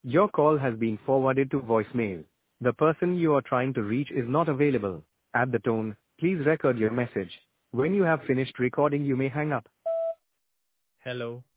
Your call has been forwarded to voicemail. The person you are trying to reach is not available. At the tone, please record your message. When you have finished recording, you may hang up. Hello.